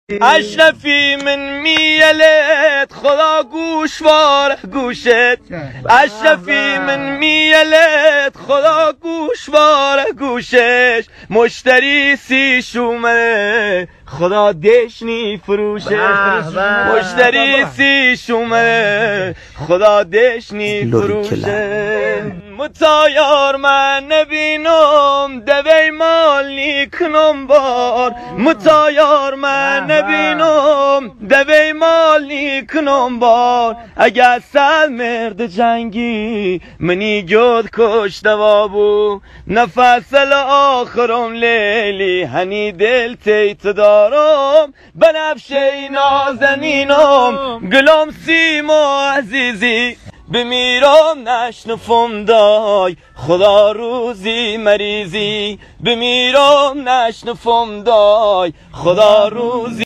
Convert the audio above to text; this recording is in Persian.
اشرفی من میلت خدا گوشوار گوشت، اشرفی من میلت خدا گوشوار گوشش، مشتری سی شومه خدا دشنی فروشش، مشتری سی شومه خدا دشنی فروشش. متایار من نبینم دوی مال نیکنم بار، متایار من نبینم دوی مال نیکنم بار، اگر سل مرد جنگی منی جد کشته وابو، نفس آخرم لیلی هنی دل تیت دارم، بنفشه نازنینم گلم سیما عزیزی، بمیرم نشنفم دای خدا روزی مریضی، بمیرم نشنفم دای خدا روزی